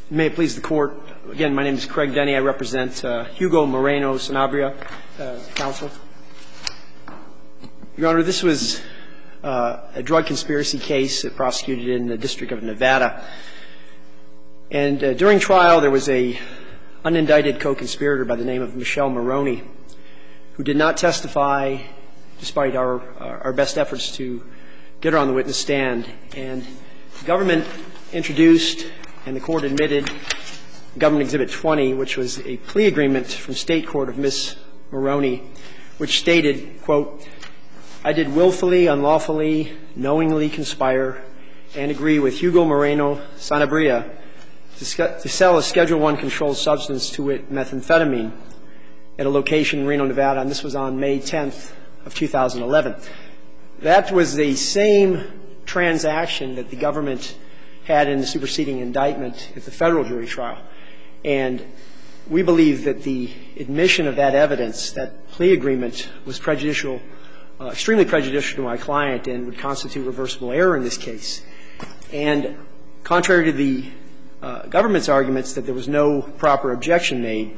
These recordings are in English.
May it please the Court. Again, my name is Craig Denny. I represent Hugo Moreno Sanabria, counsel. Your Honor, this was a drug conspiracy case prosecuted in the District of Nevada. And during trial, there was a unindicted co-conspirator by the name of Michelle Maroney, who did not testify despite our best efforts to get her on the witness stand. And the government introduced and the Court admitted Government Exhibit 20, which was a plea agreement from State Court of Ms. Maroney, which stated, quote, I did willfully, unlawfully, knowingly conspire and agree with Hugo Moreno Sanabria to sell a Schedule I controlled substance, to wit, methamphetamine, at a location in Reno, Nevada, and this was on May 10th of 2011. That was the same transaction that the government had in the superseding indictment at the federal jury trial. And we believe that the admission of that evidence, that plea agreement, was prejudicial, extremely prejudicial to my client and would constitute reversible error in this case. And contrary to the government's arguments that there was no proper objection made,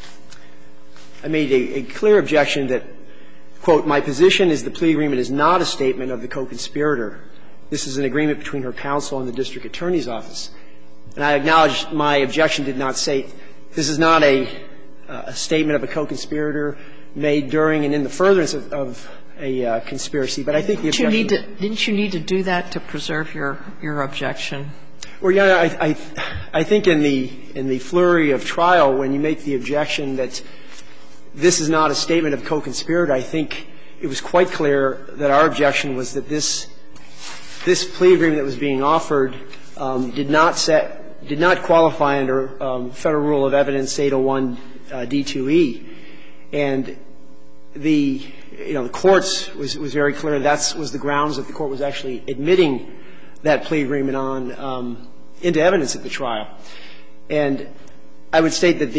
I made a clear objection that, quote, my position is the plea agreement is not a statement of the co-conspirator. This is an agreement between her counsel and the district attorney's office. And I acknowledge my objection did not say this is not a statement of a co-conspirator made during and in the furtherance of a conspiracy. But I think the objection Didn't you need to do that to preserve your objection? Well, Your Honor, I think in the flurry of trial, when you make the objection that this is not a statement of co-conspirator, I think it was quite clear that our objection was that this plea agreement that was being offered did not qualify under Federal Rule of Evidence 801 D2E. And the courts was very clear that was the grounds that the Court was actually admitting that plea agreement on into evidence at the trial. And I would state that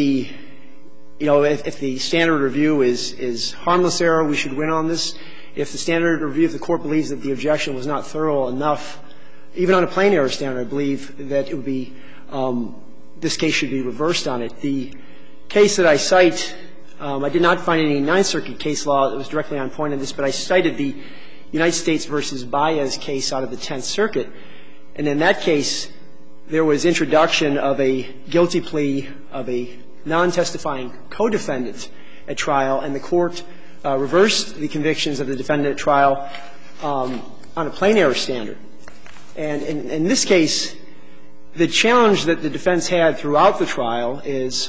if the standard review is harmless error, we should win on this. If the standard review of the Court believes that the objection was not thorough enough, even on a plain error standard, I believe that it would be this case should be reversed on it. The case that I cite, I did not find any Ninth Circuit case law that was directly on point in this, but I cited the United States v. Baez case out of the Tenth Circuit. And in that case, there was introduction of a guilty plea of a non-testifying co-defendant at trial, and the Court reversed the convictions of the defendant at trial on a plain error standard. And in this case, the challenge that the defense had throughout the trial is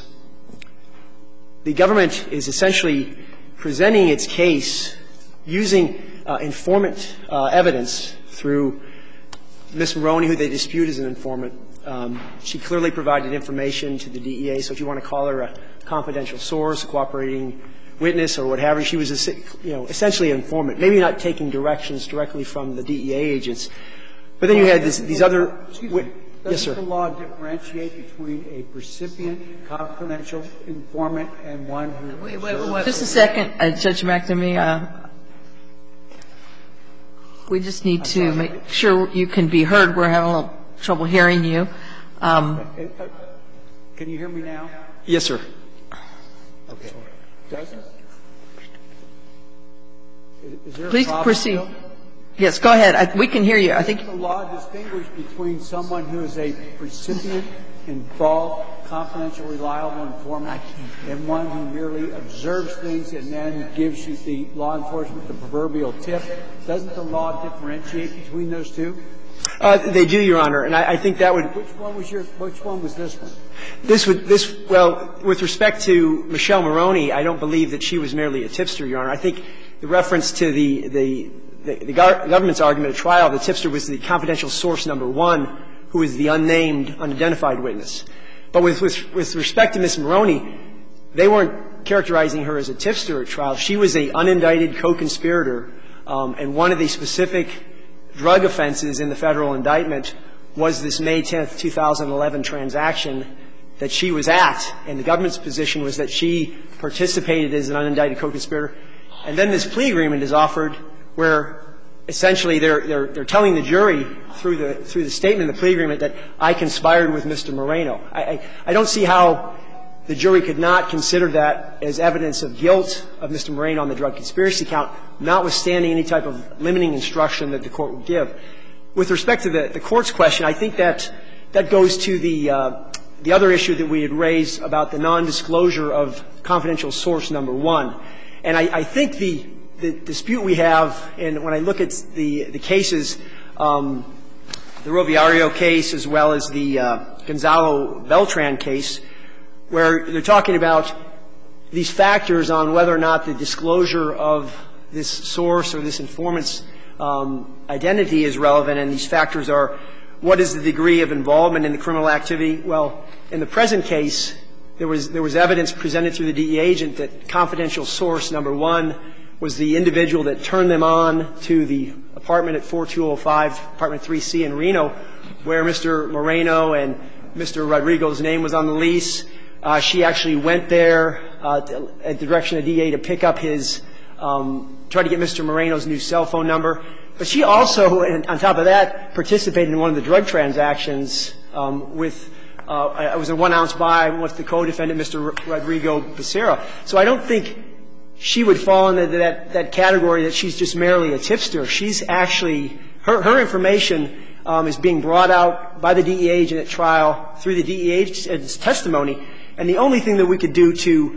the government is essentially presenting its case using informant evidence through Ms. Maroney, who they dispute as an informant. She clearly provided information to the DEA, so if you want to call her a confidential source, a cooperating witness, or what have you, she was essentially an informant, maybe not taking directions directly from the DEA agents. But then you had these other witnesses. Yes, sir. Doesn't the law differentiate between a recipient, confidential informant, and one who serves? Just a second, Judge McNamee. We just need to make sure you can be heard. We're having a little trouble hearing you. Can you hear me now? Yes, sir. Okay. Doesn't? Is there a Please problem proceed. still? Yes, go ahead. We can hear you. I think Doesn't the law distinguish between someone who is a recipient, involved, confidential, reliable informant, and one who merely observes things and then gives you, the law enforcement, the proverbial tip? Doesn't the law differentiate between those two? They do, Your Honor, and I think that would. Which one was this one? Well, with respect to Michelle Maroney, I don't believe that she was merely a tipster, Your Honor. I think the reference to the government's argument at trial, the tipster was the confidential source number one, who is the unnamed, unidentified witness. But with respect to Ms. Maroney, they weren't characterizing her as a tipster at trial. She was an unindicted co-conspirator, and one of the specific drug offenses in the Federal indictment was this May 10th, 2011 transaction that she was at, and the government's position was that she participated as an unindicted co-conspirator. And then this plea agreement is offered where essentially they're telling the jury through the statement of the plea agreement that I conspired with Mr. Moreno. I don't see how the jury could not consider that as evidence of guilt of Mr. Moreno on the drug conspiracy count, notwithstanding any type of limiting instruction that the Court would give. With respect to the Court's question, I think that goes to the other issue that we had raised about the nondisclosure of confidential source number 1. And I think the dispute we have, and when I look at the cases, the Roviario case as well as the Gonzalo Beltran case, where they're talking about these factors on whether or not the disclosure of this source or this informant's identity is relevant, and these factors are what is the degree of involvement in the criminal activity. Well, in the present case, there was evidence presented through the DEA agent that confidential source number 1 was the individual that turned them on to the apartment at 4205, apartment 3C in Reno, where Mr. Moreno and Mr. Rodrigo's name was on the lease. She actually went there at the direction of the DEA to pick up his try to get Mr. Moreno's new cell phone number. But she also, on top of that, participated in one of the drug transactions with it was a 1-ounce buy with the co-defendant, Mr. Rodrigo Becerra. So I don't think she would fall into that category that she's just merely a tipster. She's actually her information is being brought out by the DEA agent at trial through the DEA agent's testimony. And the only thing that we could do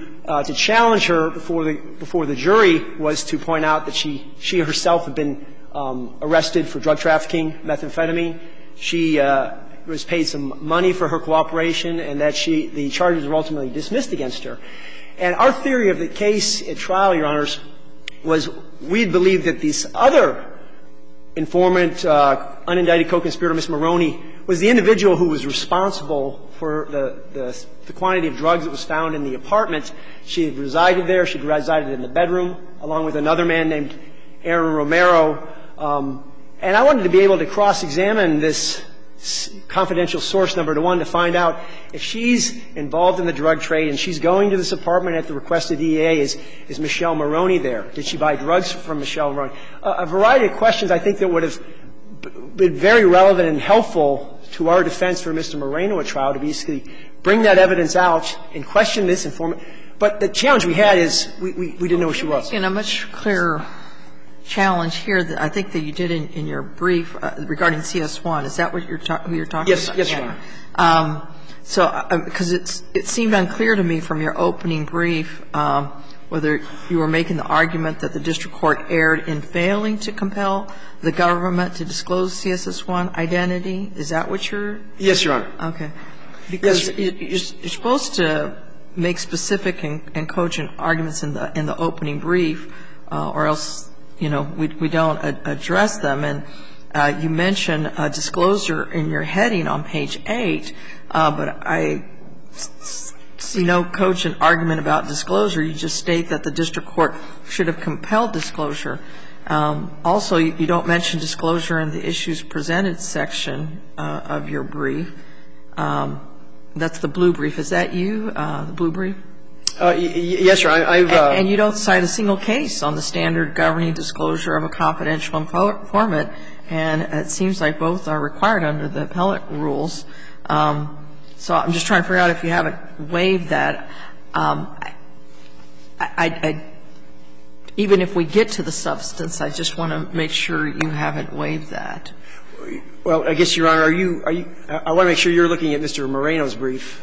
to challenge her before the jury was to point out that she herself had been arrested for drug trafficking, methamphetamine. She was paid some money for her cooperation, and that the charges were ultimately dismissed against her. And our theory of the case at trial, Your Honors, was we believed that this other informant, unindicted co-conspirator, Ms. Maroney, was the individual who was responsible for the quantity of drugs that was found in the apartment. She had resided there. She had resided in the bedroom, along with another man named Aaron Romero. And I wanted to be able to cross-examine this confidential source number 1 to find out if she's involved in the drug trade and she's going to this apartment at the request of the DEA, is Michelle Maroney there? Did she buy drugs from Michelle Maroney? A variety of questions I think that would have been very relevant and helpful to our defense for Mr. Moreno at trial to basically bring that evidence out and question this informant. But the challenge we had is we didn't know who she was. In a much clearer challenge here that I think that you did in your brief regarding CS1. Is that what who you're talking about? Yes, Your Honor. So because it seemed unclear to me from your opening brief whether you were making the argument that the district court erred in failing to compel the government to disclose CSS1 identity. Is that what you're? Yes, Your Honor. Okay. Because you're supposed to make specific and cogent arguments in the opening brief, or else, you know, we don't address them. And you mentioned a disclosure in your heading on page 8, but I see no cogent argument about disclosure. You just state that the district court should have compelled disclosure. Also, you don't mention disclosure in the issues presented section of your brief. That's the blue brief. Is that you, the blue brief? Yes, Your Honor. And you don't cite a single case on the standard governing disclosure of a confidential informant, and it seems like both are required under the appellate rules. So I'm just trying to figure out if you haven't waived that. Even if we get to the substance, I just want to make sure you haven't waived that. Well, I guess, Your Honor, I want to make sure you're looking at Mr. Moreno's brief.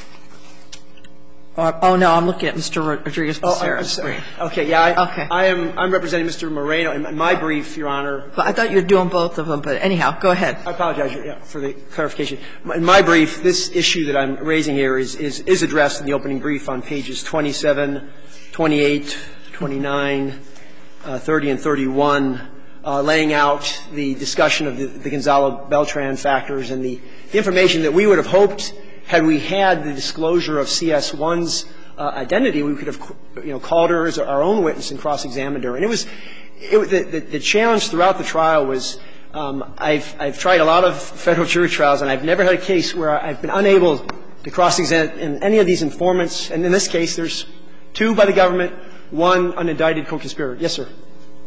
Oh, no, I'm looking at Mr. Rodriguez-Becerra's brief. Okay, yeah. Okay. I'm representing Mr. Moreno in my brief, Your Honor. But I thought you were doing both of them, but anyhow, go ahead. I apologize for the clarification. In my brief, this issue that I'm raising here is addressed in the opening brief on pages 27, 28, 29, 30, and 31, laying out the discussion of the Gonzalo Beltran factors and the information that we would have hoped had we had the disclosure of CS1's identity, we could have, you know, called her as our own witness and cross-examined her. And it was the challenge throughout the trial was I've tried a lot of Federal jury trials, and I've never had a case where I've been unable to cross-examine any of these informants. And in this case, there's 2 by the government, 1 unindicted co-conspirator. Yes, sir.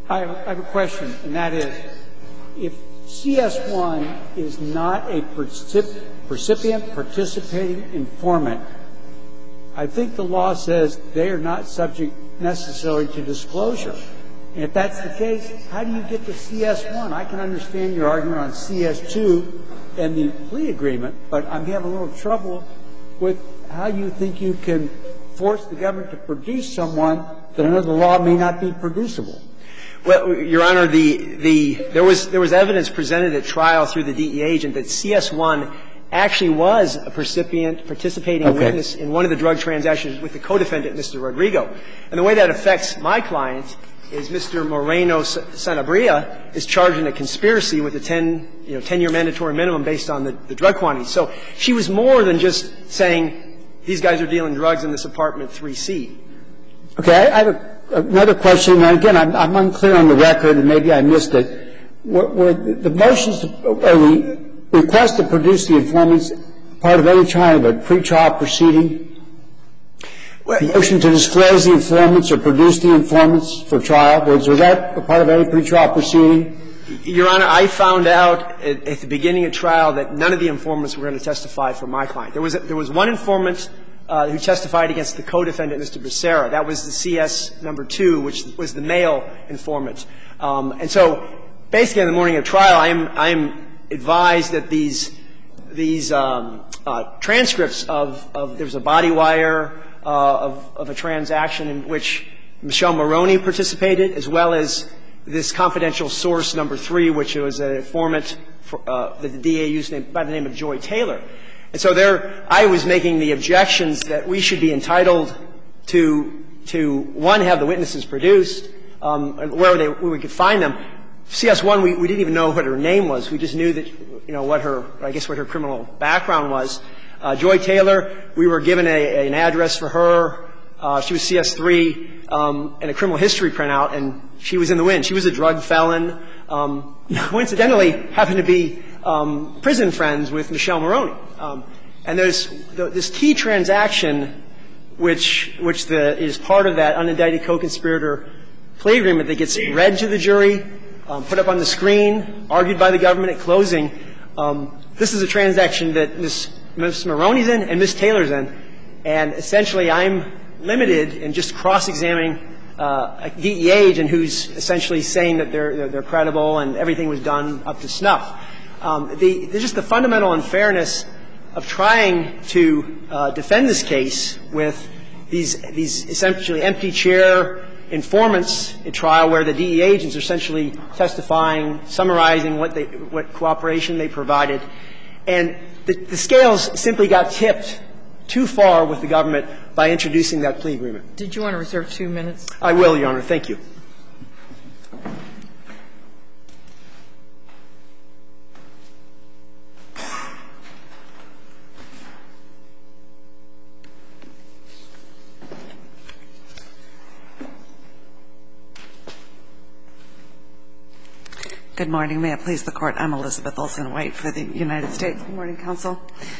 I have a question, and that is, if CS1 is not a recipient participating informant, I think the law says they are not subject necessarily to disclosure. And if that's the case, how do you get to CS1? I can understand your argument on CS2 and the plea agreement, but I'm having a little trouble with how you think you can force the government to produce someone that under the law may not be producible. Well, Your Honor, there was evidence presented at trial through the DEA agent that CS1 actually was a recipient participating witness in one of the drug transactions with the co-defendant, Mr. Rodrigo. And the way that affects my client is Mr. Moreno Sanabria is charged in a conspiracy with a 10-year mandatory minimum based on the drug quantity. So she was more than just saying these guys are dealing drugs in this apartment 3C. Okay. I have another question. And again, I'm unclear on the record, and maybe I missed it. Were the motions or the request to produce the informants part of any kind of a pretrial proceeding? Motion to disclose the informants or produce the informants for trial, was that a part of any pretrial proceeding? Your Honor, I found out at the beginning of trial that none of the informants were going to testify for my client. There was one informant who testified against the co-defendant, Mr. Becerra. That was the CS number 2, which was the male informant. And so basically on the morning of trial, I'm advised that these transcripts of there's a body wire of a transaction in which Michelle Maroney participated, as well as this confidential source number 3, which was an informant that the DA used by the name of Joy Taylor. And so there I was making the objections that we should be entitled to one, have the witnesses produced, where we could find them. CS1, we didn't even know what her name was. We just knew that, what her criminal background was. Joy Taylor, we were given an address for her. She was CS3 and a criminal history printout, and she was in the wind. She was a drug felon. Coincidentally, happened to be prison friends with Michelle Maroney. And there's this key transaction, which is part of that unindicted co-conspirator plea agreement that gets read to the jury, put up on the screen, argued by the government at closing. This is a transaction that Ms. Maroney's in and Ms. Taylor's in. And essentially, I'm limited in just cross-examining a DEA agent who's essentially saying that they're credible and everything was done up to snuff. There's just the fundamental unfairness of trying to defend this case with these essentially empty chair informants at trial where the DEA agents are essentially testifying, summarizing what cooperation they provided. And the scales simply got tipped too far with the government by introducing that plea agreement. Did you want to reserve 2 minutes? I will, Your Honor. Thank you. Good morning. May it please the Court. I'm Elizabeth Olsen-White for the United States. Good morning, counsel.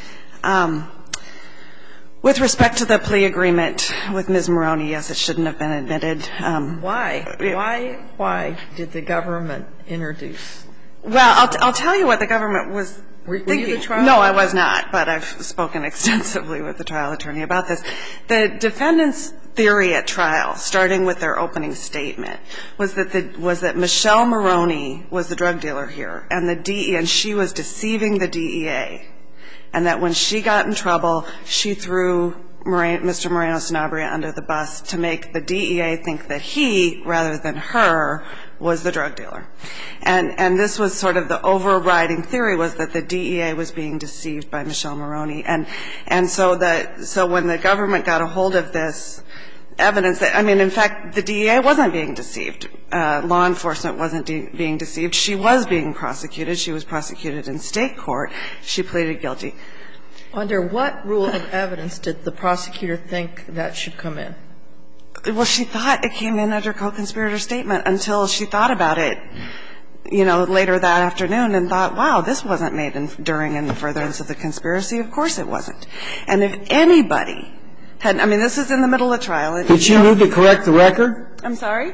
With respect to the plea agreement with Ms. Maroney, yes, it shouldn't have been admitted. Why? Why did the government introduce? Well, I'll tell you what the government was thinking. Were you the trial? No, I was not, but I've spoken extensively with the trial attorney about this. The defendant's theory at trial, starting with their opening statement, was that Michelle Maroney was the drug dealer here, and the DEA, and she was deceiving the DEA, and that when she got in trouble, she threw Mr. Moreno Sanabria under the bus to make the DEA think that he, rather than her, was the drug dealer. And this was sort of the overriding theory, was that the DEA was being deceived by Michelle Maroney. And so when the government got a hold of this evidence, in fact, the DEA wasn't being deceived. Law enforcement wasn't being deceived. She was being prosecuted. She was prosecuted in state court. She pleaded guilty. Under what rule of evidence did the prosecutor think that should come in? Well, she thought it came in under co-conspirator statement until she thought about it, later that afternoon and thought, wow, this wasn't made during and furtherance of the conspiracy. Of course it wasn't. And if anybody had, this is in the middle of trial. Did she move to correct the record? I'm sorry?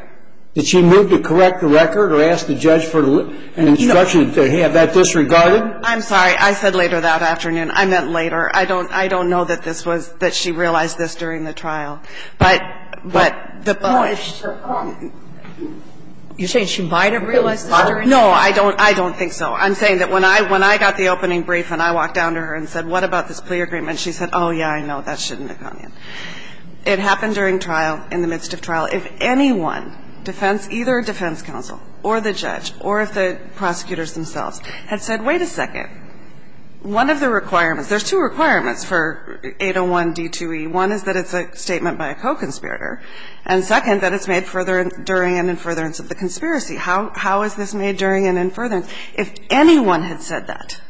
Did she move to correct the record or ask the judge for an instruction to have that disregarded? I'm sorry. I said later that afternoon. I meant later. I don't know that this was, that she realized this during the trial. But the point. You're saying she might have realized this during the trial? trial? No, I don't think so. I'm saying that when I got the opening brief and I walked down to her and said, what about this plea agreement? She said, oh, yeah, I know. That shouldn't have gone in. It happened during trial, in the midst of trial. If anyone, either a defense counsel or the judge or if the prosecutors themselves had said, wait a second, one of the requirements, there's two requirements for 801 D2E. One is that it's a statement by a co-conspirator, and second, that it's made during and in furtherance of the conspiracy. How is this made during and in furtherance? If anyone had said that,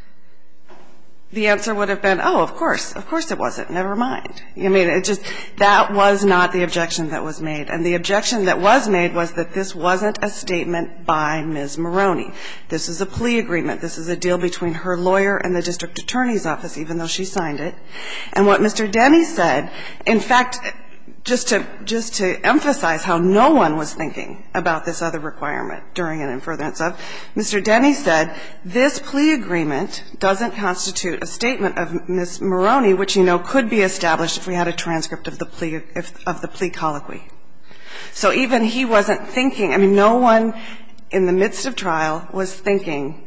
the answer would have been, oh, of course it wasn't. Never mind. I mean, it just, that was not the objection that was made. And the objection that was made was that this wasn't a statement by Ms. Maroney. This is a plea agreement. This is a deal between her lawyer and the district attorney's office, even though she signed it. And what Mr. Denny said, in fact, just to emphasize how no one was thinking about this other requirement during and in furtherance of, Mr. Denny said, this plea agreement doesn't constitute a statement of Ms. Maroney, which, you know, could be established if we had a transcript of the plea colloquy. So even he wasn't thinking, I mean, no one in the midst of trial was thinking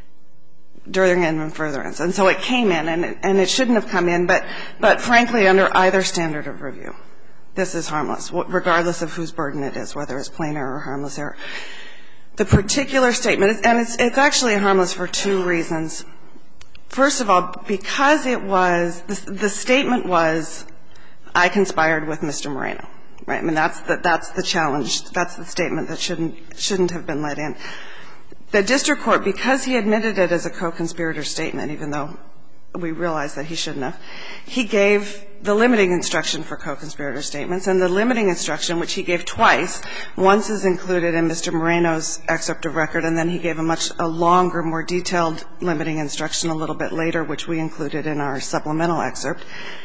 during and in furtherance. And so it came in, and it shouldn't have come in, but frankly, under either standard of review, this is harmless, regardless of whose burden it is, whether it's plain error or harmless error. The particular statement, and it's actually harmless for two reasons. First of all, because it was, the statement was, I conspired with Mr. Moreno, right? I mean, that's the challenge. That's the statement that shouldn't have been let in. The district court, because he admitted it as a co-conspirator statement, even though we realize that he shouldn't have, he gave the limiting instruction for co-conspirator statements, and the limiting instruction, which he gave twice, once is included in Mr. Moreno's excerpt of record, and then he gave a longer, more detailed limiting instruction a little bit later, which we included in our supplemental excerpt.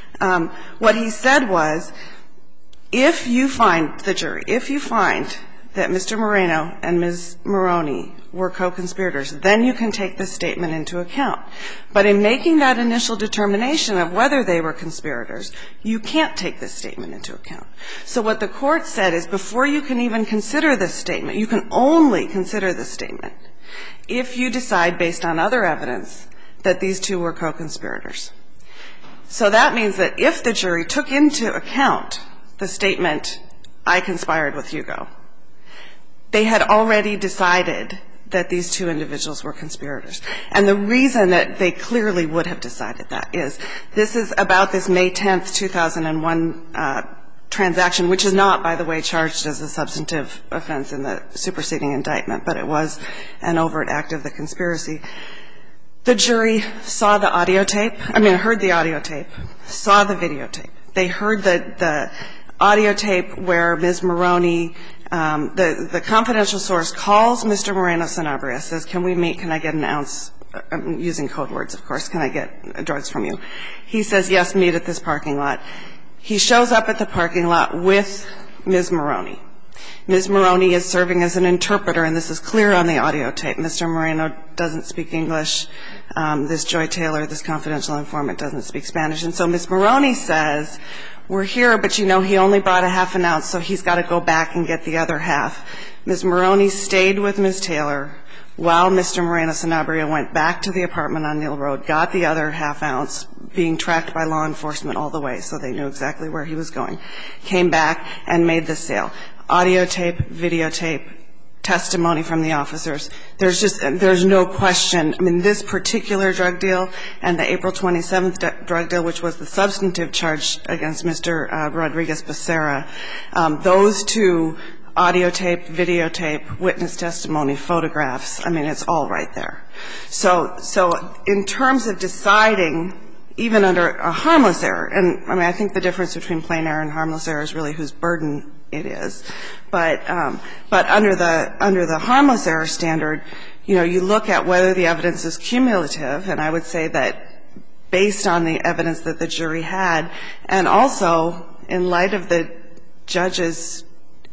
What he said was, if you find, the jury, if you find that Mr. Moreno and Ms. Maroney were co-conspirators, then you can take this statement into account. But in making that initial determination of whether they were conspirators, you can't take this statement into account. So what the Court said is, before you can even consider this statement, you can only consider this statement if you decide, based on other evidence, that these two were co-conspirators. So that means that if the jury took into account the statement, I conspired with Hugo, they had already decided that these two individuals were conspirators. And the reason that they clearly would have decided that is, this is about this May 10th, 2001 transaction, which is not, by the way, charged as a substantive offense in the superseding indictment, but it was an overt act of the conspiracy. The jury saw the audio tape, heard the audio tape, saw the videotape. They heard the audio tape where Ms. Maroney, the confidential source, calls Mr. Moreno Sanabria, says, can we meet, can I get an ounce, I'm using code words, of course, can I get drugs from you? He says, yes, meet at this parking lot. He shows up at the parking lot with Ms. Maroney. Ms. Maroney is serving as an interpreter, and this is clear on the audio tape. Mr. Moreno doesn't speak English. This Joy Taylor, this confidential informant, doesn't speak Spanish. And so Ms. Maroney says, we're here, but you know, he only brought a half an ounce, so he's got to go back and get the other half. Ms. Maroney stayed with Ms. Taylor while Mr. Moreno Sanabria went back to the apartment on Neal Road, got the other half ounce, being tracked by law enforcement all the way, so they knew exactly where he was going, came back and made the sale. Audio tape, videotape, testimony from the officers. There's no question. I mean, this particular drug deal and the April 27th drug deal, which was the substantive charge against Mr. Rodriguez-Becerra, those two, audio tape, videotape, witness testimony, photographs, I mean, it's all right there. So in terms of deciding, even under a harmless error, and I mean, I think the difference between plain error and harmless error is really whose burden it is. But under the harmless error standard, you know, you look at whether the evidence is cumulative, and I would say that based on the evidence that the jury had, and also in light of the judge's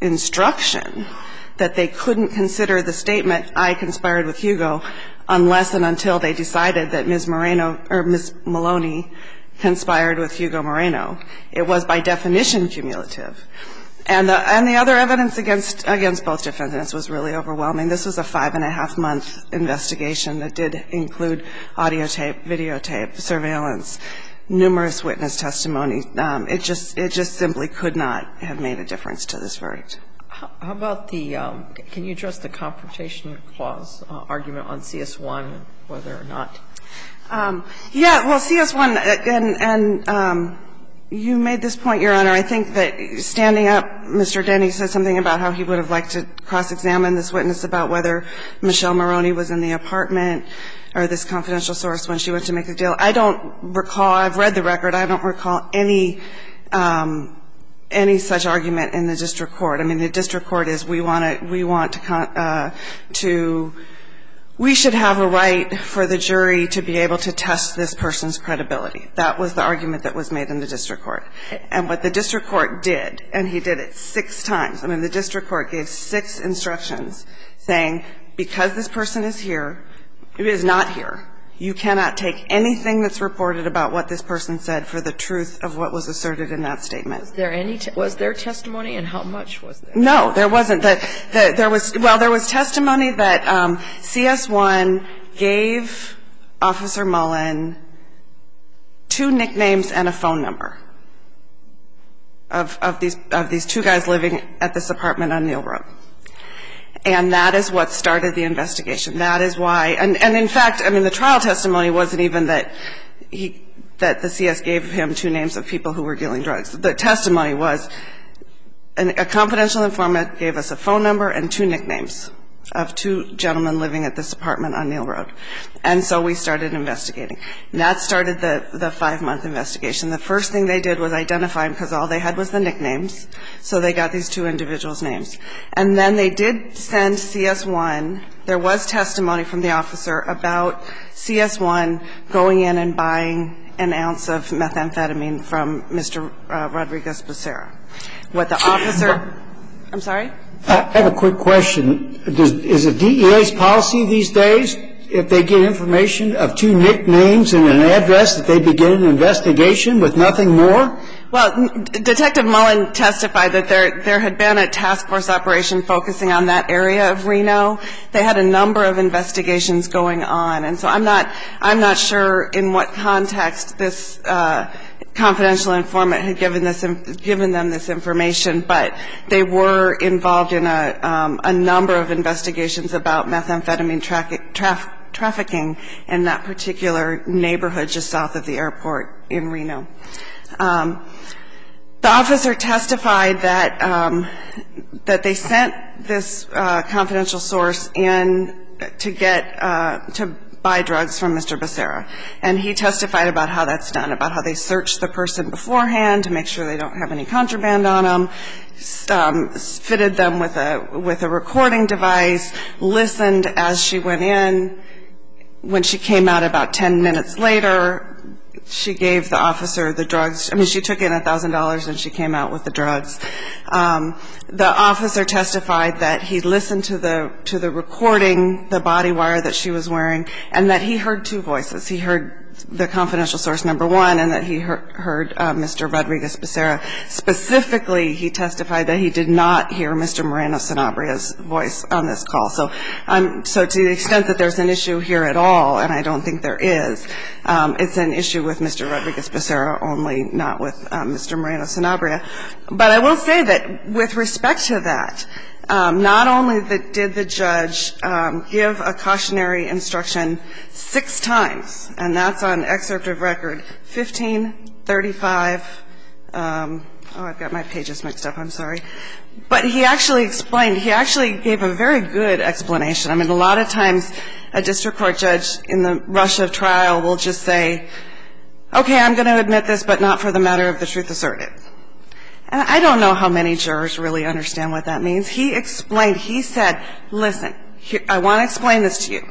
instruction that they couldn't consider the statement, I conspired with Hugo, unless and until they decided that Ms. Moreno or Ms. Maloney conspired with Hugo Moreno. It was by definition cumulative. And the other evidence against both defendants was really overwhelming. This was a 5.5-month investigation that did include audio tape, videotape, surveillance, numerous witness testimony. It just simply could not have made a difference to this verdict. How about the can you address the Confrontation Clause argument on CS1, whether or not? Yeah, well, CS1, and you made this point, Your Honor. I think that standing up, Mr. Denny said something about how he would have liked to cross-examine this witness about whether Michelle Maroney was in the apartment or this confidential source when she went to make the deal. I don't recall, I've read the record, I don't recall any such argument in the district court. I mean, the district court is we should have a right for the jury to be able to test this person's credibility. That was the argument that was made in the district court. And what the district court did, and he did it 6 times, I mean, the district court gave 6 instructions saying, because this person is here, it is not here, you cannot take anything that's reported about what this person said for the truth of what was asserted in that statement. Was there testimony, and how much was there? No, there wasn't. There was testimony that CS1 gave Officer Mullen 2 nicknames and a phone number of these 2 guys living at this apartment on Neal Road. And that is what started the investigation. That is why, and in fact, I mean, the trial testimony wasn't even that the CS gave him 2 names of people who were dealing drugs. The testimony was a confidential informant gave us a phone number and 2 nicknames of 2 gentlemen living at this apartment on Neal Road. And so we started investigating. And that started the 5-month investigation. The first thing they did was identify them because all they had was the nicknames. So they got these 2 individuals' names. And then they did send CS1. There was testimony from the officer about CS1 going in and buying an ounce of methamphetamine from Mr. Rodriguez-Becerra. What the officer – I'm sorry? I have a quick question. Is it DEA's policy these days, if they get information of 2 nicknames and an address, that they begin an investigation with nothing more? Well, Detective Mullen testified that there had been a task force operation focusing on that area of Reno. They had a number of investigations going on. And so I'm not sure in what context this confidential informant had given them this information, but they were involved in a number of investigations about methamphetamine trafficking in that particular neighborhood just south of the airport in Reno. The officer testified that they sent this confidential source in to buy drugs from Mr. Becerra. And he testified about how that's done, about how they searched the person beforehand to make sure they don't have any contraband on them, fitted them with a recording device, listened as she went in. When she came out about 10 minutes later, she gave the officer the drugs. I mean, she took in $1,000 and she came out with the drugs. The officer testified that he listened to the recording, the body wire that she was wearing, and that he heard 2 voices. He heard the confidential source number 1 and that he heard Mr. Rodriguez-Becerra. Specifically, he testified that he did not hear Mr. Moreno-Sanabria's voice on this call. So to the extent that there's an issue here at all, and I don't think there is, it's an issue with Mr. Rodriguez-Becerra only, not with Mr. Moreno-Sanabria. But I will say that with respect to that, not only did the judge give a cautionary instruction 6 times, and that's on excerpt of record 15, 35, I've got my pages mixed up, I'm sorry. But he actually explained, he actually gave a very good explanation. I mean, a lot of times a district court judge in the rush of trial will just say, okay, I'm going to admit this, but not for the matter of the truth asserted. And I don't know how many jurors really understand what that means. He explained, he said, listen, I want to explain this to you.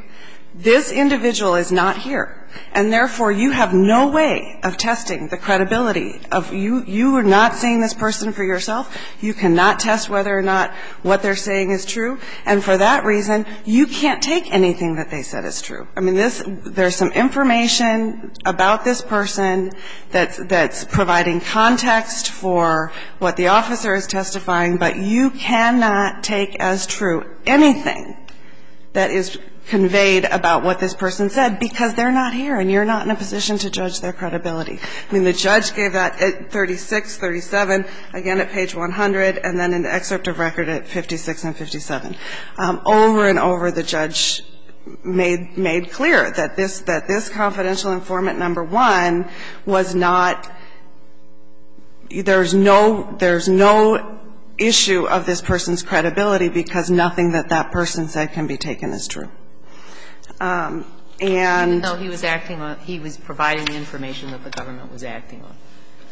this individual is not here, and therefore you have no way of testing the credibility of you. You are not seeing this person for yourself. You cannot test whether or not what they're saying is true. And for that reason, you can't take anything that they said is true. I mean, there's some information about this person that's providing context for what the officer is testifying, but you cannot take as true anything that is conveyed about what this person said, because they're not here and you're not in a position to judge their credibility. I mean, the judge gave that at 36, 37, again at page 100, and then in the excerpt of record at 56 and 57. Over and over, the judge made clear that this confidential informant number one was not – there's no issue of this person's credibility because nothing that person said can be taken as true. And even though he was acting on – he was providing the information that the government was acting on.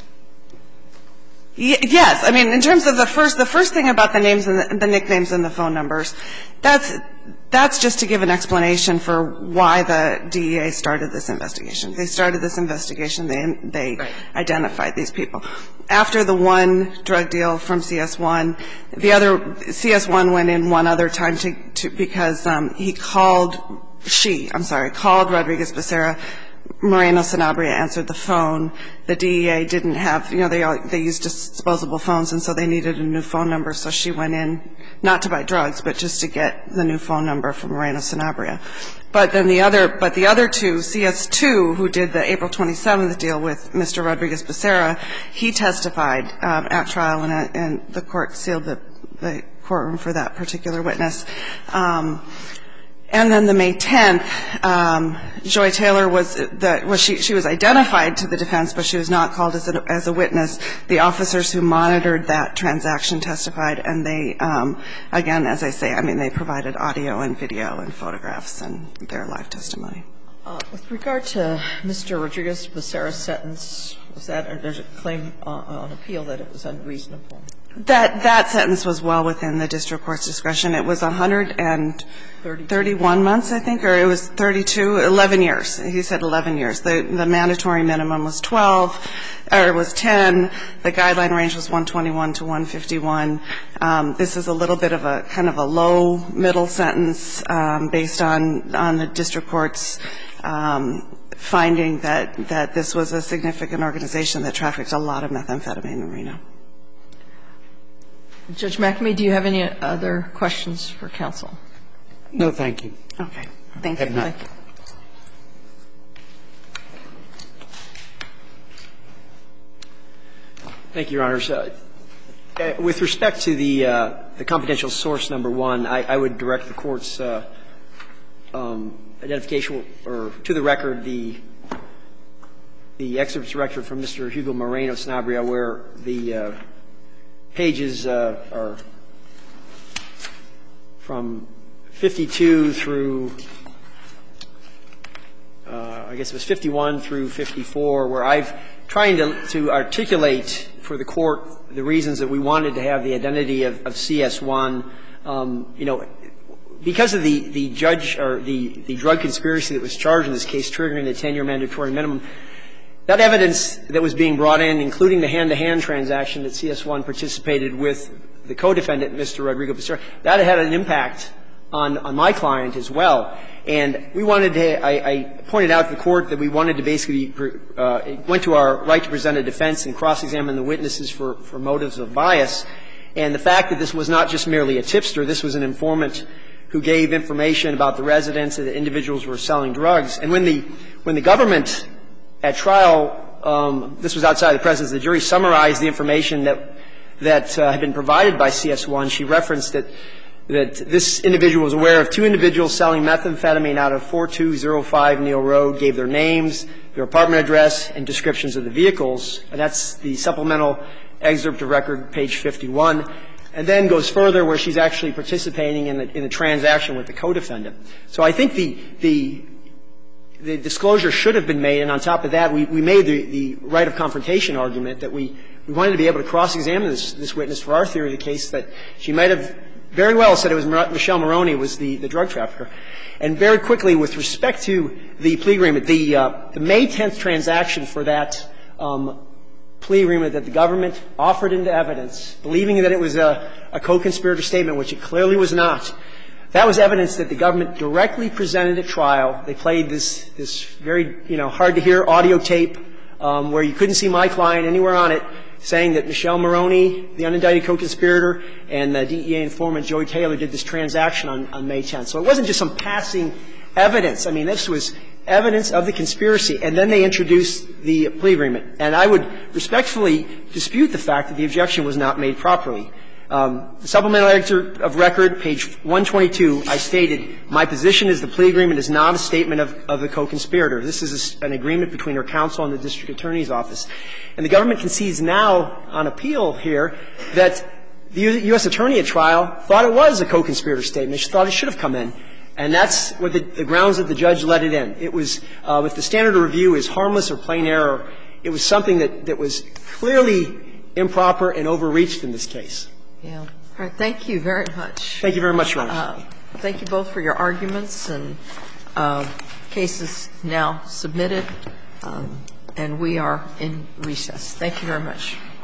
Yes. I mean, in terms of the first thing about the names and the nicknames and the phone numbers, that's just to give an explanation for why the DEA started this investigation. They started this investigation. They identified these people. After the one drug deal from CS1, the other – CS1 went in one other time to because he called Rodriguez-Becerra. Moreno Sanabria answered the phone. The DEA didn't have – you know, they used disposable phones, and so they needed a new phone number. So she went in, not to buy drugs, but just to get the new phone number from Moreno Sanabria. But then the other two, CS2, who did the April 27th deal with Mr. Rodriguez-Becerra, he testified at trial, and the court sealed the courtroom for that particular witness. And then the May 10th, Joy Taylor she was identified to the defense, but she was not called as a witness. The officers who monitored that transaction testified, and they, again, as I say, I mean, they provided audio and video and photographs and their live testimony. With regard to Mr. Rodriguez-Becerra's sentence, there's a claim on appeal that it was unreasonable? That sentence was well within the district court's discretion. It was 131 months, I think, or it was 32, 11 years. He said 11 years. The mandatory minimum was 12, or it was 10. The guideline range was 121 to 151. This is a little bit of a kind of a low middle sentence based on the district court's finding that this was a significant organization that trafficked a lot of methamphetamine in Reno. Judge McNamee, do you have any other questions for counsel? No, thank you. Okay. Thank you. Thank you. Thank you, Your Honors. With respect to the confidential source number one, I would direct the Court's identification or to the record the excerpts record from Mr. Hugo Moreno Sanabria, where the pages are from 52 through, I guess it was 51 through 54, where I've trying to articulate for the Court the reasons that we wanted to have the identity of CS1. You know, because of the judge or the drug conspiracy that was charged in this case triggering the 10-year mandatory minimum, that evidence that was being brought in, including the hand-to-hand transaction that CS1 participated with the co-defendant, Mr. Rodriguez-Becerra, that had an impact on my client as well. And we wanted to – I pointed out to the Court that we wanted to basically went to our right to present a defense and cross-examine the witnesses for motives of bias. And the fact that this was not just merely a tipster, this was an informant who gave information about the residents that individuals were selling drugs. And when the government at trial, this was outside the presence of the jury, summarized the information that had been provided by CS1, she referenced that this individual was aware of two individuals selling methamphetamine out of 4205 Neal Road, gave their names, their apartment address, and descriptions of the vehicles. And that's the supplemental excerpt of record, page 51. And then goes further where she's actually participating in the transaction with the co-defendant. So I think the disclosure should have been made, and on top of that, we made the right of confrontation argument that we wanted to be able to cross-examine this witness for our theory of the case, that she might have very well said it was Michelle Maroney was the drug trafficker. And very quickly, with respect to the plea agreement, the May 10th transaction for that plea agreement that the government offered into evidence, believing that it was a co-conspirator statement, which it clearly was not, that was evidence that the government directly presented at trial. They played this very, hard-to-hear audio tape where you couldn't see my client anywhere on it, saying that Michelle Maroney, the unindicted co-conspirator, and the DEA informant Joey Taylor did this transaction on May 10th. So it wasn't just some passing evidence. I mean, this was evidence of the conspiracy. And then they introduced the plea agreement. And I would respectfully dispute the fact that the objection was not made properly. The supplemental excerpt of record, page 122, I stated, my position is the plea agreement is not a statement of the co-conspirator. This is an agreement between her counsel and the district attorney's office. And the government concedes now on appeal here that the U.S. attorney at trial thought it was a co-conspirator statement. She thought it should have come in. And that's what the grounds that the judge let it in. It was, if the standard of review is harmless or plain error, it was something that was clearly improper and overreached in this case. Yeah. All right. Thank you very much. Thank you very much, Your Honor. Thank you both for your arguments. And cases now submitted. And we are in recess. Thank you very much.